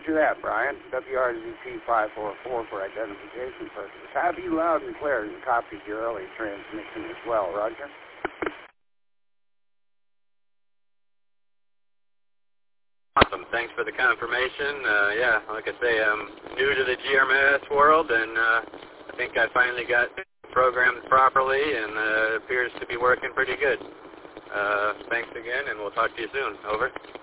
Roger that, Brian. WRZT-544 for identification purposes. Have you loud and clear and copied your early transmission as well, Roger? Awesome. Thanks for the confirmation. Yeah, like I say, I'm new to the GMS world, and I think I finally got programmed properly, and it appears to be working pretty good. Thanks again, and we'll talk to you soon. Over.